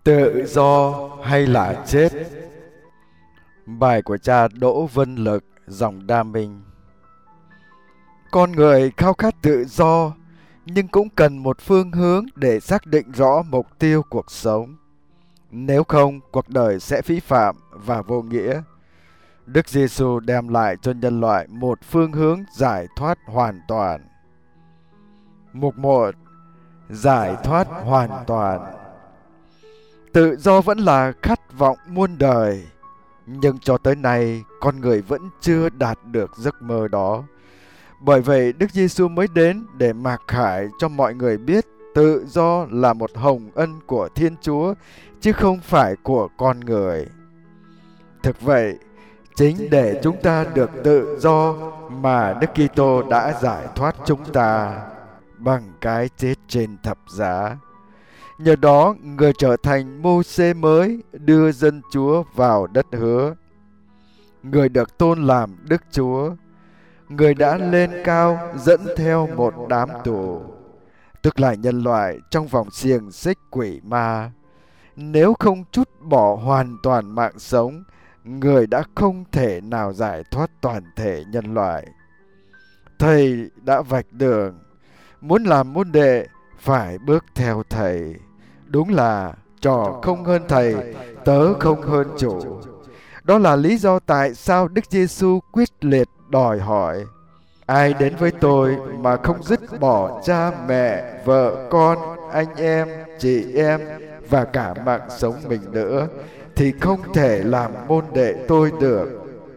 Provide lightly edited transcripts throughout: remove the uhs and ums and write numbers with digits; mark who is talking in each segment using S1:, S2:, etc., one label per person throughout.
S1: Tự do hay là chết? Bài của cha Đỗ Vân Lực, dòng Đa Minh. Con người khao khát tự do, nhưng cũng cần một phương hướng để xác định rõ mục tiêu cuộc sống. Nếu không, cuộc đời sẽ phí phạm và vô nghĩa. Đức Giêsu đem lại cho nhân loại một phương hướng giải thoát hoàn toàn. Mục 1. Giải thoát hoàn toàn. Tự do vẫn là khát vọng muôn đời, nhưng cho tới nay con người vẫn chưa đạt được giấc mơ đó. Bởi vậy Đức Giêsu mới đến để mặc khải cho mọi người biết tự do là một hồng ân của Thiên Chúa, chứ không phải của con người. Thực vậy, chính để chúng ta được tự do mà Đức Kitô đã giải thoát chúng ta bằng cái chết trên thập giá. Nhờ đó, người trở thành Mô-sê mới đưa dân Chúa vào đất hứa. Người được tôn làm Đức Chúa. Người đã lên cao dẫn theo một đám tù, tức là nhân loại trong vòng xiềng xích quỷ ma. Nếu không trút bỏ hoàn toàn mạng sống, người đã không thể nào giải thoát toàn thể nhân loại. Thầy đã vạch đường, muốn làm môn đệ phải bước theo thầy. Đúng là trò không hơn thầy, tớ không hơn chủ. Đó là lý do tại sao Đức Giêsu quyết liệt đòi hỏi: ai đến với tôi mà không dứt bỏ cha mẹ, vợ con, anh em, chị em và cả mạng sống mình nữa, thì không thể làm môn đệ tôi được.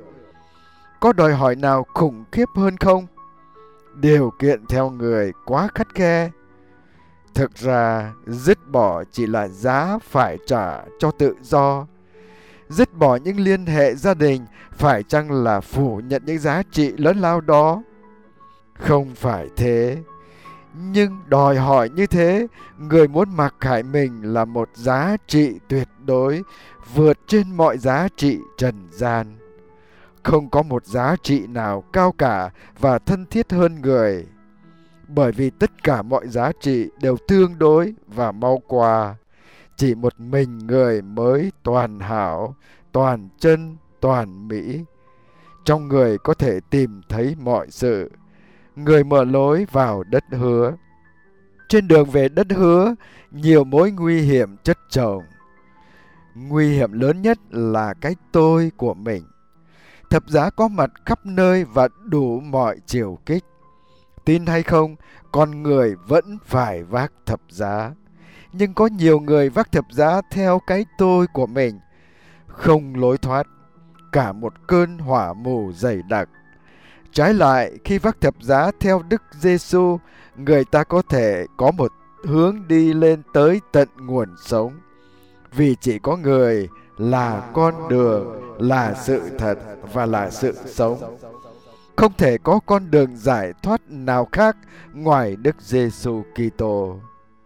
S1: Có đòi hỏi nào khủng khiếp hơn không? Điều kiện theo người quá khắt khe. Thực ra, dứt bỏ chỉ là giá phải trả cho tự do. Dứt bỏ những liên hệ gia đình phải chăng là phủ nhận những giá trị lớn lao đó? Không phải thế. Nhưng đòi hỏi như thế, người muốn mặc khải mình là một giá trị tuyệt đối, vượt trên mọi giá trị trần gian. Không có một giá trị nào cao cả và thân thiết hơn người, bởi vì tất cả mọi giá trị đều tương đối và mau qua. Chỉ một mình người mới toàn hảo, toàn chân, toàn mỹ. Trong người có thể tìm thấy mọi sự. Người mở lối vào đất hứa. Trên đường về đất hứa, nhiều mối nguy hiểm chất chồng. Nguy hiểm lớn nhất là cái tôi của mình. Thập giá có mặt khắp nơi và đủ mọi chiều kích. Tin hay không, con người vẫn phải vác thập giá. Nhưng có nhiều người vác thập giá theo cái tôi của mình, không lối thoát, cả một cơn hỏa mù dày đặc. Trái lại, khi vác thập giá theo Đức Giêsu, người ta có thể có một hướng đi lên tới tận nguồn sống. Vì chỉ có người là con đường, là sự thật và là sự sống. Không thể có con đường giải thoát nào khác ngoài Đức Giêsu Kitô.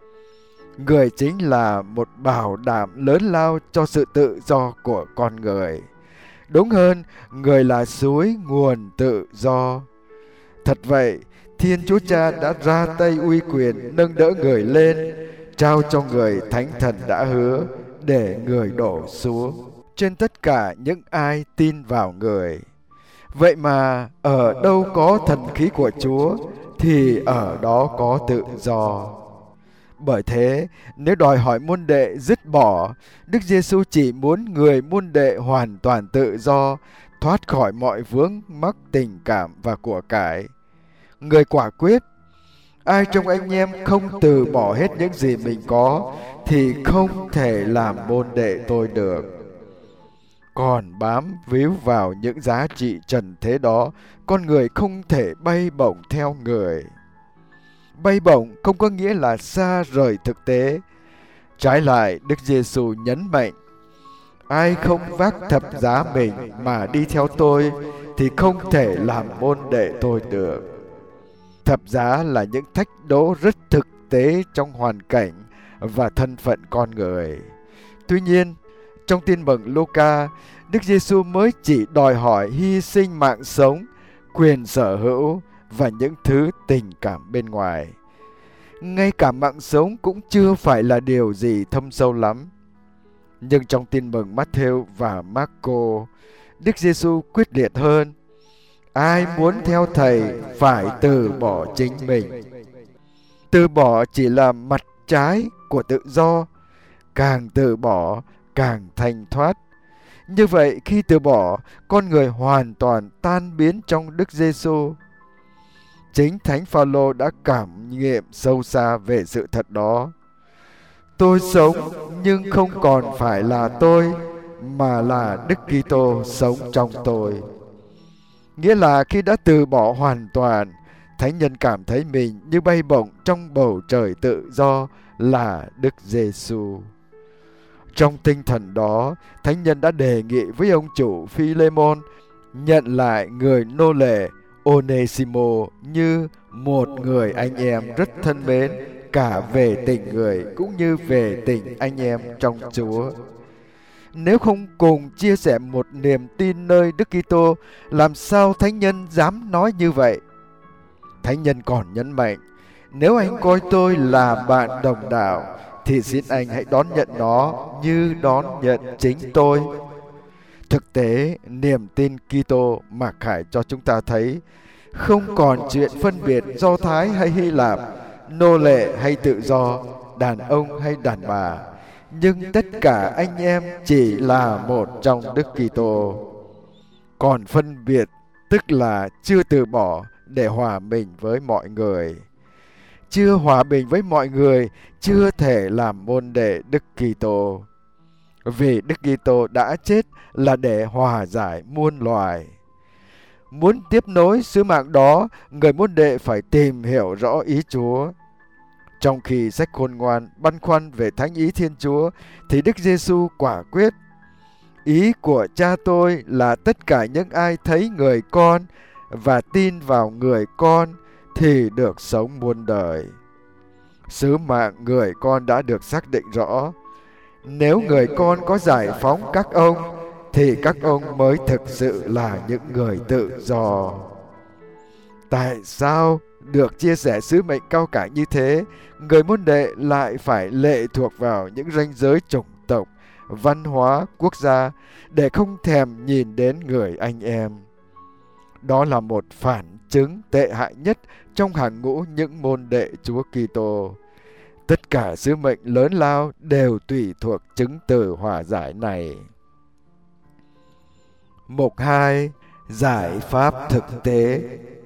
S1: Người chính là một bảo đảm lớn lao cho sự tự do của con người. Đúng hơn, người là suối nguồn tự do. Thật vậy, Thiên Chúa Cha đã ra tay uy quyền nâng đỡ người lên, trao cho người thánh thần đã hứa để người đổ xuống trên tất cả những ai tin vào người. Vậy mà ở đâu có thần khí của Chúa thì ở đó có tự do. Bởi thế, nếu đòi hỏi môn đệ dứt bỏ, Đức Giêsu chỉ muốn người môn đệ hoàn toàn tự do, thoát khỏi mọi vướng mắc tình cảm và của cải. Người quả quyết: ai trong anh em không từ bỏ hết những gì mình có thì không thể làm môn đệ tôi được. Còn bám víu vào những giá trị trần thế đó, con người không thể bay bổng theo người. Bay bổng không có nghĩa là xa rời thực tế. Trái lại, Đức Giêsu nhấn mạnh: ai không vác thập giá mình mà đi theo tôi thì không thể làm môn đệ tôi được. Thập giá là những thách đố rất thực tế trong hoàn cảnh và thân phận con người. Tuy nhiên, trong Tin mừng Luca, Đức Giêsu mới chỉ đòi hỏi hy sinh mạng sống, quyền sở hữu và những thứ tình cảm bên ngoài. Ngay cả mạng sống cũng chưa phải là điều gì thâm sâu lắm. Nhưng trong tin mừng Matthew và Marco, Đức Giêsu quyết liệt hơn: ai muốn theo Thầy phải từ bỏ chính mình. Từ bỏ chỉ là mặt trái của tự do, càng từ bỏ càng thanh thoát. Như vậy, khi từ bỏ, con người hoàn toàn tan biến trong Đức Giêsu. Chính Thánh Phaolô đã cảm nghiệm sâu xa về sự thật đó. Tôi sống nhưng không còn phải là tôi, mà là Đức Kitô sống trong tôi. Nghĩa là khi đã từ bỏ hoàn toàn, thánh nhân cảm thấy mình như bay bổng trong bầu trời tự do là Đức Giêsu. Trong tinh thần đó, thánh nhân đã đề nghị với ông chủ Philemon nhận lại người nô lệ Onesimo như một người anh em rất thân mến, cả về tình người cũng như về tình anh em trong Chúa. Nếu không cùng chia sẻ một niềm tin nơi Đức Kitô, làm sao thánh nhân dám nói như vậy? Thánh nhân còn nhấn mạnh: nếu anh coi tôi là bạn đồng đạo, thì xin anh hãy đón nhận nó như đón nhận chính tôi. Thực tế, niềm tin Kitô mặc khải cho chúng ta thấy không còn chuyện phân biệt Do Thái hay Hy Lạp, nô lệ hay tự do, đàn ông hay đàn bà, nhưng tất cả anh em chỉ là một trong Đức Kitô. Còn phân biệt tức là chưa từ bỏ để hòa bình với mọi người. Chưa hòa bình với mọi người, chưa thể làm môn đệ Đức Kitô. Vì Đức Kitô đã chết là để hòa giải muôn loài. Muốn tiếp nối sứ mạng đó, người môn đệ phải tìm hiểu rõ ý Chúa. Trong khi sách Khôn Ngoan băn khoăn về thánh ý Thiên Chúa, thì Đức Giêsu quả quyết: ý của Cha tôi là tất cả những ai thấy người con và tin vào người con thì được sống muôn đời. Sứ mạng người con đã được xác định rõ. Nếu người con có giải phóng các ông, thì các ông mới thực sự là những người tự do. Tại sao được chia sẻ sứ mệnh cao cả như thế, người môn đệ lại phải lệ thuộc vào những ranh giới chủng tộc, văn hóa, quốc gia để không thèm nhìn đến người anh em? Đó là một phản chứng tệ hại nhất trong hàng ngũ những môn đệ Chúa Kitô. Tất cả sứ mệnh lớn lao đều tùy thuộc chứng từ hòa giải này. Mục 2. Giải pháp thực tế.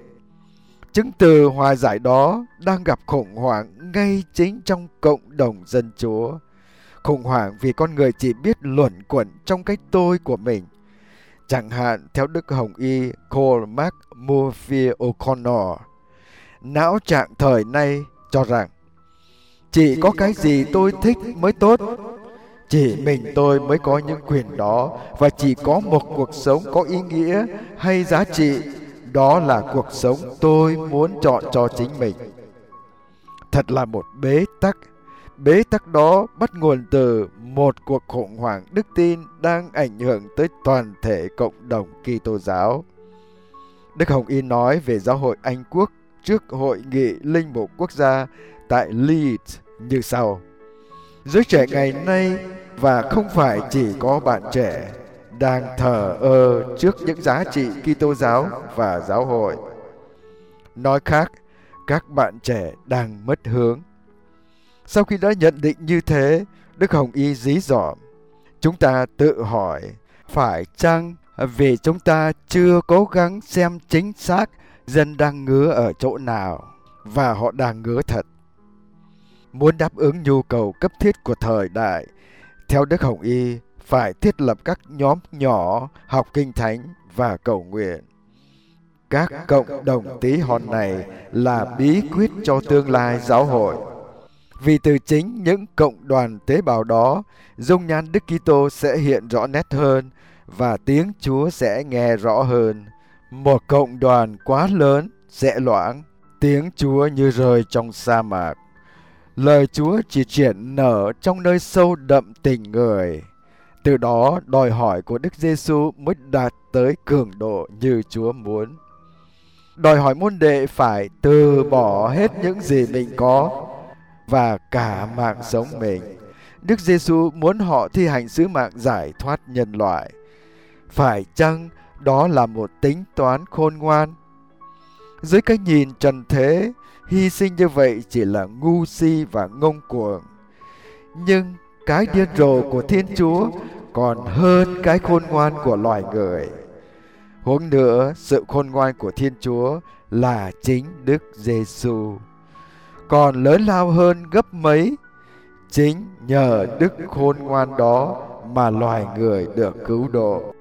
S1: Chứng từ hòa giải đó đang gặp khủng hoảng ngay chính trong cộng đồng dân Chúa. Khủng hoảng vì con người chỉ biết luẩn quẩn trong cái tôi của mình. Chẳng hạn theo Đức Hồng Y Cormac Murphy O'Connor, não trạng thời nay cho rằng chỉ có cái gì tôi thích mới tốt, chỉ mình tôi mới có những quyền đó, và chỉ có một cuộc sống có ý nghĩa hay giá trị, đó là cuộc sống tôi muốn chọn cho chính mình. Thật là một bế tắc. Bế tắc đó bắt nguồn từ một cuộc khủng hoảng đức tin đang ảnh hưởng tới toàn thể cộng đồng Kitô giáo. Đức Hồng Y nói về giáo hội Anh Quốc trước Hội nghị Linh mục quốc gia tại Leeds như sau: giới trẻ ngày nay, và không phải chỉ có bạn trẻ, đang thờ ơ trước những giá trị Kitô giáo và giáo hội. Nói khác, các bạn trẻ đang mất hướng. Sau khi đã nhận định như thế, Đức Hồng Y dí dỏm: chúng ta tự hỏi, phải chăng vì chúng ta chưa cố gắng xem chính xác dân đang ngứa ở chỗ nào, và họ đang ngứa thật. Muốn đáp ứng nhu cầu cấp thiết của thời đại, theo Đức Hồng Y, phải thiết lập các nhóm nhỏ học kinh thánh và cầu nguyện. Các cộng đồng tí hon này là bí quyết cho tương lai giáo hội. Vì từ chính những cộng đoàn tế bào đó, dung nhan Đức Kitô sẽ hiện rõ nét hơn và tiếng Chúa sẽ nghe rõ hơn. Một cộng đoàn quá lớn sẽ loãng, tiếng Chúa như rơi trong sa mạc. Lời Chúa chỉ triển nở trong nơi sâu đậm tình người. Từ đó, đòi hỏi của Đức Giêsu mới đạt tới cường độ như Chúa muốn. Đòi hỏi môn đệ phải từ bỏ hết những gì mình có và cả mạng sống mình, Đức Giêsu muốn họ thi hành sứ mạng giải thoát nhân loại. Phải chăng đó là một tính toán khôn ngoan? Dưới cái nhìn trần thế, hy sinh như vậy chỉ là ngu si và ngông cuồng. Nhưng cái điên rồ của Thiên Chúa còn hơn cái khôn ngoan của loài người. Huống nữa, sự khôn ngoan của Thiên Chúa là chính Đức Giêsu, còn lớn lao hơn gấp mấy. Chính nhờ đức khôn ngoan đó mà loài người được cứu độ.